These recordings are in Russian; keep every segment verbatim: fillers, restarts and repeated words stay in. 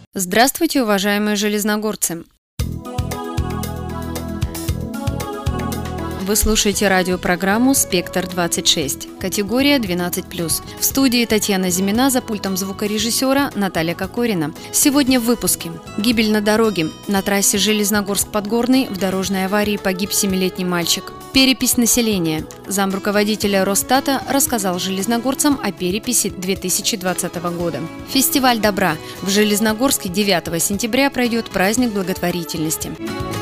Здравствуйте, уважаемые железногорцы! Вы слушаете радиопрограмму «Спектр двадцать шесть», категория двенадцать плюс. В студии Татьяна Зимина, за пультом звукорежиссера Наталья Кокорина. Сегодня в выпуске. Гибель на дороге. На трассе Железногорск-Подгорный в дорожной аварии погиб семилетний мальчик. Перепись населения. Замруководителя Росстата рассказал железногорцам о переписи две тысячи двадцатого года. Фестиваль добра. В Железногорске девятого сентября пройдет праздник благотворительности.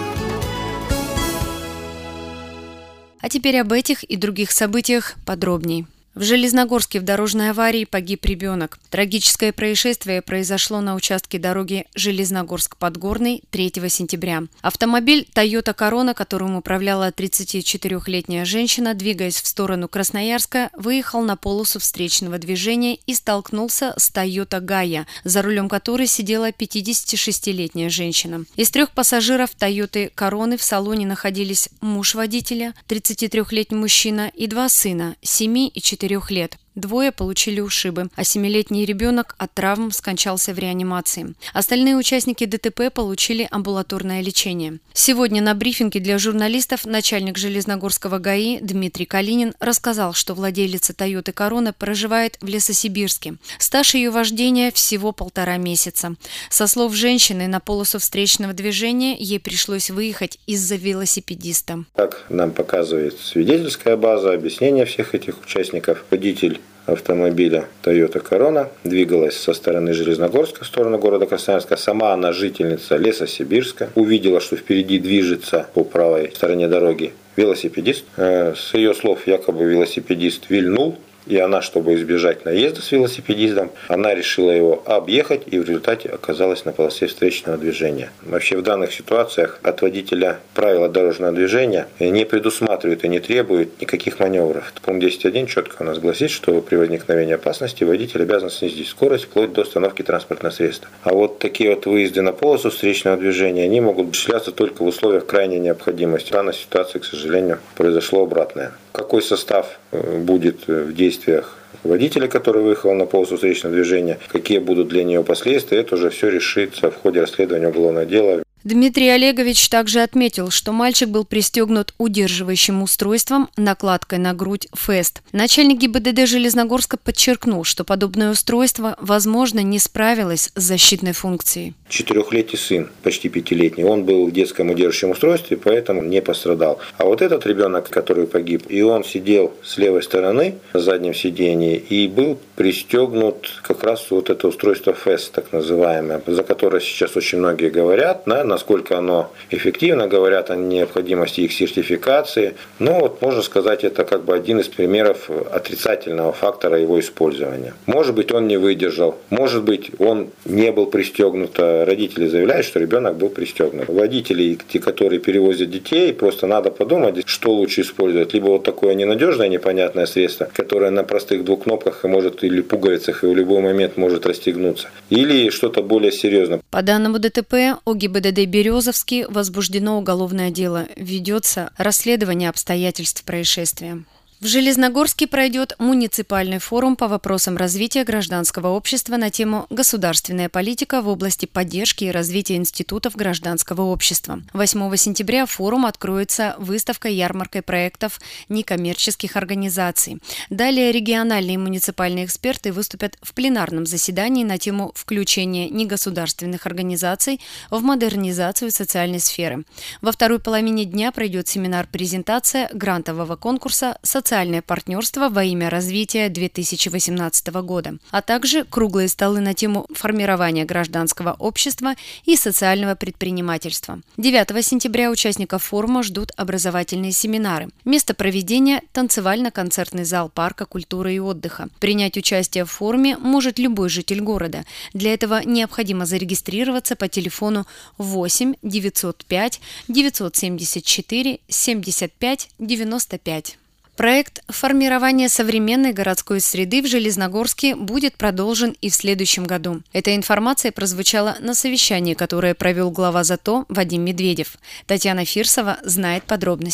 А теперь об этих и других событиях подробней. В Железногорске в дорожной аварии погиб ребенок. Трагическое происшествие произошло на участке дороги Железногорск-Подгорный третьего сентября. Автомобиль Toyota Corona, которым управляла тридцатичетырёхлетняя женщина, двигаясь в сторону Красноярска, выехал на полосу встречного движения и столкнулся с Toyota Gaia, за рулем которой сидела пятидесятишестилетняя женщина. Из трех пассажиров Toyota Coroны в салоне находились муж водителя, тридцатитрёхлетний мужчина, и два сына, семи и четырех лет. Двое получили ушибы, а семилетний ребенок от травм скончался в реанимации. Остальные участники ДТП получили амбулаторное лечение. Сегодня на брифинге для журналистов начальник Железногорского ГАИ Дмитрий Калинин рассказал, что владелица Toyota Corona проживает в Лесосибирске. Стаж ее вождения всего полтора месяца. Со слов женщины, на полосу встречного движения ей пришлось выехать из-за велосипедиста. Как нам показывает свидетельская база, объяснение всех этих участников, водитель автомобиля Toyota Corona двигалась со стороны Железногорска в сторону города Красноярска. Сама она жительница Лесосибирска. Увидела, что впереди движется по правой стороне дороги велосипедист. С ее слов, якобы велосипедист вильнул. И она, чтобы избежать наезда с велосипедистом, она решила его объехать и в результате оказалась на полосе встречного движения. Вообще в данных ситуациях от водителя правила дорожного движения не предусматривают и не требуют никаких маневров. Пункт десять точка один четко у нас гласит, что при возникновении опасности водитель обязан снизить скорость вплоть до остановки транспортного средства. А вот такие вот выезды на полосу встречного движения, они могут осуществляться только в условиях крайней необходимости. В данной ситуации, к сожалению, произошло обратное. Какой состав будет в действиях водителя, который выехал на полосу встречного движения, какие будут для нее последствия, это уже все решится в ходе расследования уголовного дела. Дмитрий Олегович также отметил, что мальчик был пристегнут удерживающим устройством, накладкой на грудь «Фест». Начальник ГИБДД Железногорска подчеркнул, что подобное устройство, возможно, не справилось с защитной функцией. Четырехлетний сын, почти пятилетний, он был в детском удерживающем устройстве, поэтому не пострадал. А вот этот ребенок, который погиб, и он сидел с левой стороны на заднем сидении и был пристегнут как раз вот это устройство «Фест», так называемое, за которое сейчас очень многие говорят, да, насколько оно эффективно, говорят о необходимости их сертификации. Но вот можно сказать, это как бы один из примеров отрицательного фактора его использования. Может быть, он не выдержал, может быть, он не был пристегнут. Родители заявляют, что ребенок был пристегнут. Водители, те, которые перевозят детей, просто надо подумать, что лучше использовать. Либо вот такое ненадежное, непонятное средство, которое на простых двух кнопках и может или пуговицах, и в любой момент может расстегнуться. Или что-то более серьезное. По данному ДТП о ГИБДД Березовский возбуждено уголовное дело. Ведется расследование обстоятельств происшествия. В Железногорске пройдет муниципальный форум по вопросам развития гражданского общества на тему «Государственная политика в области поддержки и развития институтов гражданского общества». восьмого сентября форум откроется выставкой-ярмаркой проектов некоммерческих организаций. Далее региональные и муниципальные эксперты выступят в пленарном заседании на тему включения негосударственных организаций в модернизацию социальной сферы. Во второй половине дня пройдет семинар-презентация грантового конкурса «Социальная Социальное партнерство во имя развития две тысячи восемнадцатого года, а также круглые столы на тему формирования гражданского общества и социального предпринимательства. девятого сентября участников форума ждут образовательные семинары. Место проведения – танцевально-концертный зал парка культуры и отдыха. Принять участие в форуме может любой житель города. Для этого необходимо зарегистрироваться по телефону восемь девятьсот пять девятьсот семьдесят четыре семьдесят пять девяносто пять. Проект формирования современной городской среды в Железногорске будет продолжен и в следующем году. Эта информация прозвучала на совещании, которое провел глава ЗАТО Вадим Медведев. Татьяна Фирсова знает подробности.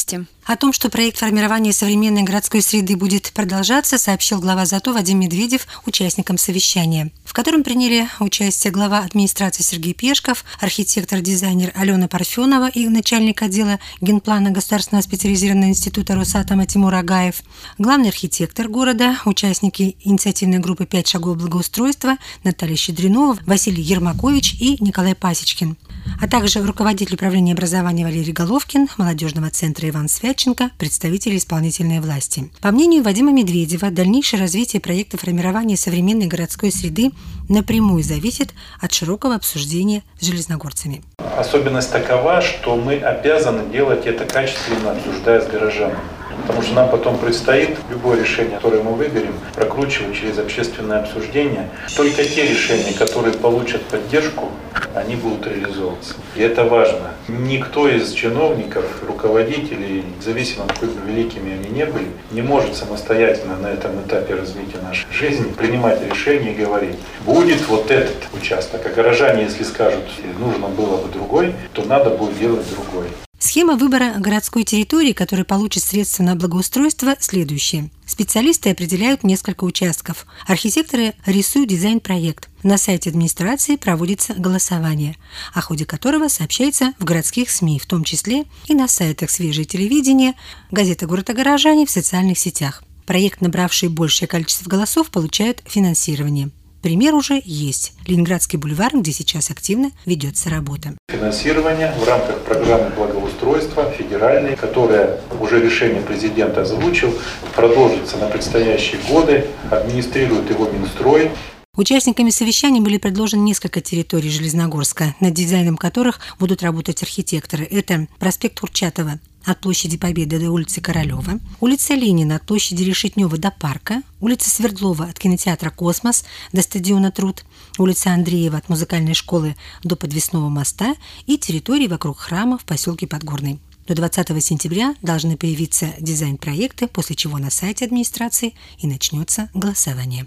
О том, что проект формирования современной городской среды будет продолжаться, сообщил глава ЗАТО Вадим Медведев участникам совещания, в котором приняли участие глава администрации Сергей Пешков, архитектор-дизайнер Алена Парфенова и начальник отдела генплана Государственного специализированного института Росатома Тимур Агаев, главный архитектор города, участники инициативной группы «Пять шагов благоустройства» Наталья Щедринова, Василий Ермакович и Николай Пасечкин, а также руководитель управления образования Валерий Головкин, молодежного центра Иван Святченко, представители исполнительной власти. По мнению Вадима Медведева, дальнейшее развитие проекта формирования современной городской среды напрямую зависит от широкого обсуждения с железногорцами. Особенность такова, что мы обязаны делать это качественно, обсуждая с горожанами. Потому что нам потом предстоит любое решение, которое мы выберем, прокручивать через общественное обсуждение. Только те решения, которые получат поддержку, они будут реализовываться. И это важно. Никто из чиновников, руководителей, независимо от сколько великими они не были, не может самостоятельно на этом этапе развития нашей жизни принимать решения и говорить: будет вот этот участок. А горожане, если скажут, нужно было бы другой, то надо будет делать другой. Схема выбора городской территории, которая получит средства на благоустройство, следующая. Специалисты определяют несколько участков. Архитекторы рисуют дизайн-проект. На сайте администрации проводится голосование, о ходе которого сообщается в городских СМИ, в том числе и на сайтах «Свежее телевидение», газета «Город о горожане», в социальных сетях. Проект, набравший большее количество голосов, получает финансирование. Пример уже есть. Ленинградский бульвар, где сейчас активно ведется работа. Финансирование в рамках программы благоустройства федеральной, которая уже решение президента озвучил, продолжится на предстоящие годы, администрирует его Минстрой. Участниками совещания были предложены несколько территорий Железногорска, над дизайном которых будут работать архитекторы. Это проспект Курчатова от площади Победы до улицы Королева, улица Ленина от площади Решетнева до парка, улица Свердлова от кинотеатра «Космос» до стадиона «Труд», улица Андреева от музыкальной школы до подвесного моста и территории вокруг храма в поселке Подгорный. До двадцатого сентября должны появиться дизайн-проекты, после чего на сайте администрации и начнется голосование.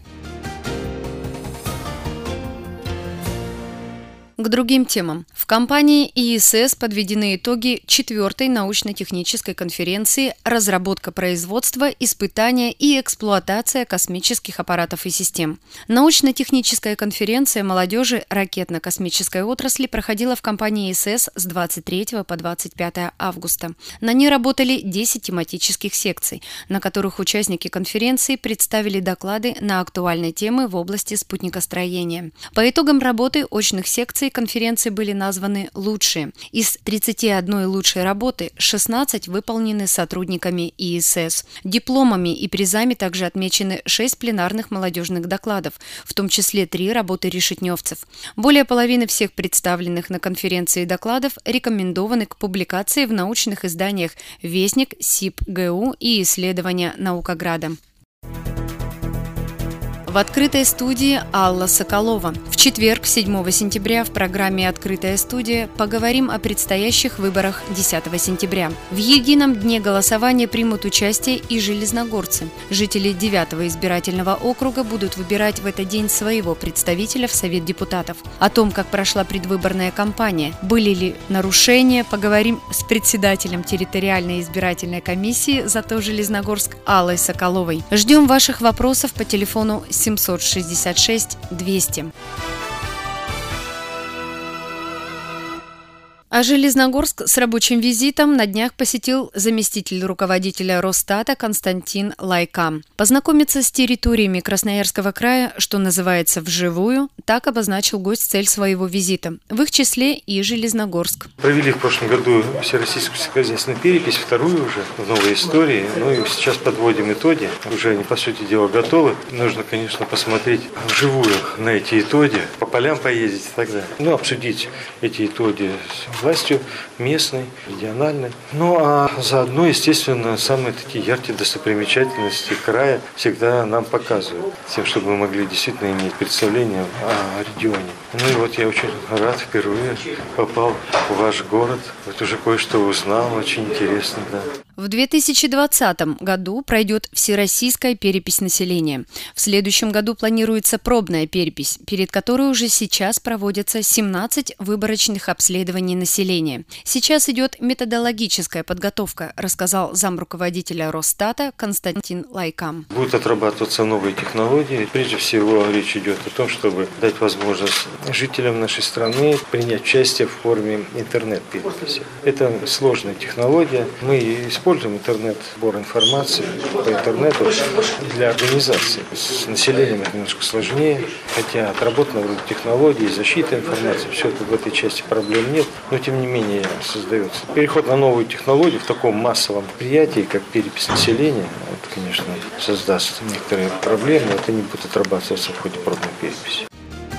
К другим темам. В компании И Эс Эс подведены итоги четвертой научно-технической конференции «Разработка производства, испытания и эксплуатация космических аппаратов и систем». Научно-техническая конференция молодежи ракетно-космической отрасли проходила в компании И Эс Эс с двадцать третьего по двадцать пятое августа. На ней работали десять тематических секций, на которых участники конференции представили доклады на актуальные темы в области спутникостроения. По итогам работы очных секций конференции были названы лучшие. Из тридцати одной лучшей работы шестнадцать выполнены сотрудниками И Эс Эс. Дипломами и призами также отмечены шесть пленарных молодежных докладов, в том числе три работы решетневцев. Более половины всех представленных на конференции докладов рекомендованы к публикации в научных изданиях «Вестник», СИП-ГУ и «Исследования Наукограда». В открытой студии Алла Соколова. В четверг, седьмого сентября, в программе «Открытая студия» поговорим о предстоящих выборах десятого сентября. В едином дне голосования примут участие и железногорцы. Жители девятого избирательного округа будут выбирать в этот день своего представителя в Совет депутатов. О том, как прошла предвыборная кампания, были ли нарушения, поговорим с председателем территориальной избирательной комиссии «ЗАТО Железногорск» Аллой Соколовой. Ждем ваших вопросов по телефону семьсот шестьдесят шесть двести. А Железногорск с рабочим визитом на днях посетил заместитель руководителя Росстата Константин Лайка. Познакомиться с территориями Красноярского края, что называется, вживую, так обозначил гость цель своего визита. В их числе и Железногорск. Провели в прошлом году всероссийскую сельскохозяйственную перепись, вторую уже, в новой истории. Ну и сейчас подводим итоги. Уже они, по сути дела, готовы. Нужно, конечно, посмотреть вживую на эти итоги, по полям поездить и так далее. Ну, обсудить эти итоги с властью местной, региональной. Ну, а заодно, естественно, самые такие яркие достопримечательности края всегда нам показывают, тем, чтобы мы могли действительно иметь представление о регионе. Ну и вот я очень рад, впервые попал в ваш город. Вот уже кое-что узнал, очень интересно, да. В две тысячи двадцатом году пройдет всероссийская перепись населения. В следующем году планируется пробная перепись, перед которой уже сейчас проводятся семнадцать выборочных обследований населения. Сейчас идет методологическая подготовка, рассказал замруководителя Росстата Константин Лайкам. Будут отрабатываться новые технологии. Прежде всего речь идет о том, чтобы дать возможность жителям нашей страны принять участие в форме интернет-переписи. Это сложная технология. Мы используем Используем интернет, сбор информации по интернету для организации. С населением это немножко сложнее, хотя отработана вроде технологии, защита информации, все это в этой части проблем нет, но тем не менее создается. Переход на новую технологию в таком массовом предприятии, как перепись населения, это, конечно, создаст некоторые проблемы, это не будет отрабатываться в ходе пробной переписи.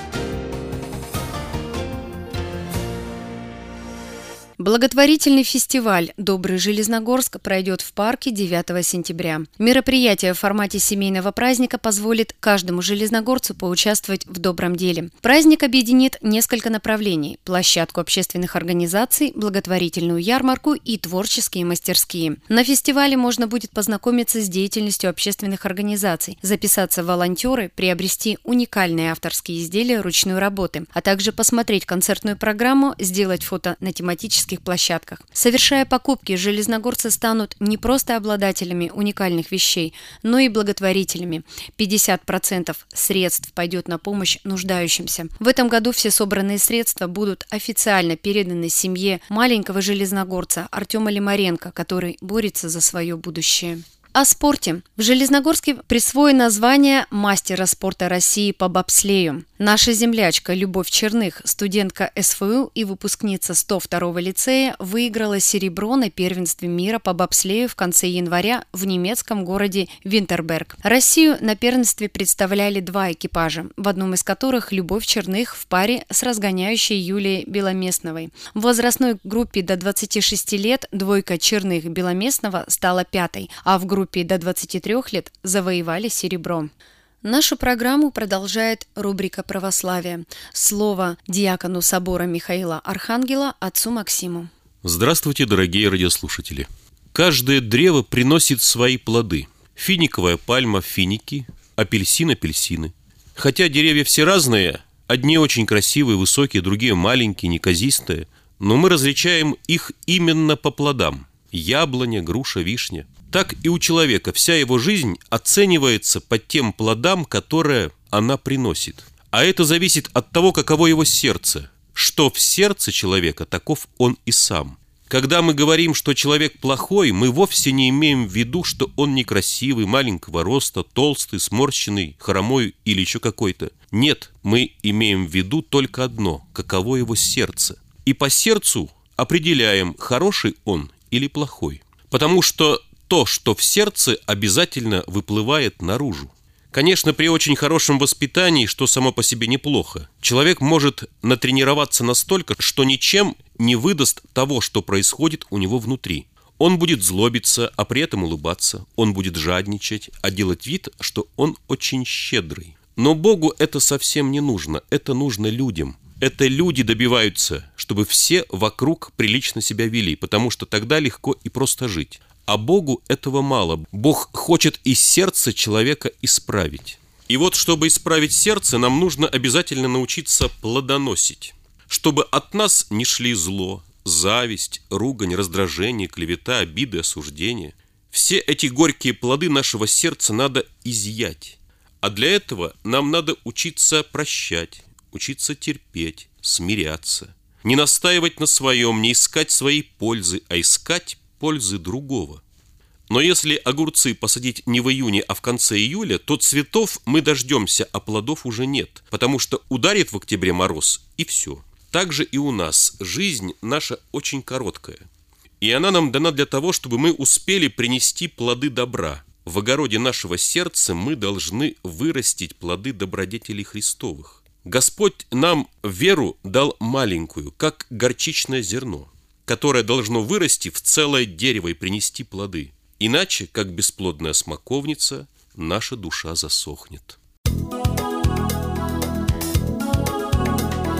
Благотворительный фестиваль «Добрый Железногорск» пройдет в парке девятого сентября. Мероприятие в формате семейного праздника позволит каждому железногорцу поучаствовать в добром деле. Праздник объединит несколько направлений – площадку общественных организаций, благотворительную ярмарку и творческие мастерские. На фестивале можно будет познакомиться с деятельностью общественных организаций, записаться в волонтеры, приобрести уникальные авторские изделия ручной работы, а также посмотреть концертную программу, сделать фото на тематических площадках. Совершая покупки, железногорцы станут не просто обладателями уникальных вещей, но и благотворителями. пятьдесят процентов средств пойдет на помощь нуждающимся. В этом году все собранные средства будут официально переданы семье маленького железногорца Артема Лимаренко, который борется за свое будущее. О спорте. В Железногорске присвоено звание мастера спорта России по бобслею. Наша землячка Любовь Черных, студентка эс эф у и выпускница сто второго лицея, выиграла серебро на первенстве мира по бобслею в конце января в немецком городе Винтерберг. Россию на первенстве представляли два экипажа, в одном из которых Любовь Черных в паре с разгоняющей Юлией Беломестновой. В возрастной группе до двадцати шести лет двойка Черных-Беломестнова стала пятой, а в группе до двадцати трёх лет завоевали серебро. Нашу программу продолжает рубрика «Православие». Слово диакону собора Михаила Архангела отцу Максиму. Здравствуйте, дорогие радиослушатели. Каждое древо приносит свои плоды. Финиковая пальма – финики, апельсин – апельсины. Хотя деревья все разные, одни очень красивые, высокие, другие маленькие, неказистые, но мы различаем их именно по плодам. Яблоня, груша, вишня. Так и у человека вся его жизнь оценивается по тем плодам, которые она приносит. А это зависит от того, каково его сердце. Что в сердце человека, таков он и сам. Когда мы говорим, что человек плохой, мы вовсе не имеем в виду, что он некрасивый, маленького роста, толстый, сморщенный, хромой или еще какой-то. Нет, мы имеем в виду только одно – каково его сердце. И по сердцу определяем, хороший он или плохой. Потому что то, что в сердце, обязательно выплывает наружу. Конечно, при очень хорошем воспитании, что само по себе неплохо, человек может натренироваться настолько, что ничем не выдаст того, что происходит у него внутри. Он будет злобиться, а при этом улыбаться. Он будет жадничать, а делать вид, что он очень щедрый. Но Богу это совсем не нужно, это нужно людям. Это люди добиваются, чтобы все вокруг прилично себя вели, потому что тогда легко и просто жить. А Богу этого мало. Бог хочет из сердца человека исправить. И вот, чтобы исправить сердце, нам нужно обязательно научиться плодоносить. Чтобы от нас не шли зло, зависть, ругань, раздражение, клевета, обиды, осуждение. Все эти горькие плоды нашего сердца надо изъять. А для этого нам надо учиться прощать, учиться терпеть, смиряться. Не настаивать на своем, не искать своей пользы, а искать пользы другого. Но если огурцы посадить не в июне, а в конце июля, то цветов мы дождемся, а плодов уже нет, потому что ударит в октябре мороз, и все. Так же и у нас. Жизнь наша очень короткая. И она нам дана для того, чтобы мы успели принести плоды добра. В огороде нашего сердца мы должны вырастить плоды добродетелей Христовых. Господь нам веру дал маленькую, как горчичное зерно, которое должно вырасти в целое дерево и принести плоды. Иначе, как бесплодная смоковница, наша душа засохнет.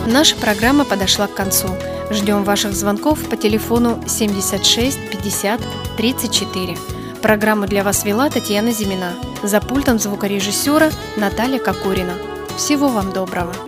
Наша программа подошла к концу. Ждем ваших звонков по телефону семьдесят шесть пятьдесят тридцать четыре. Программу для вас вела Татьяна Зимина. За пультом звукорежиссера Наталья Кокорина. Всего вам доброго.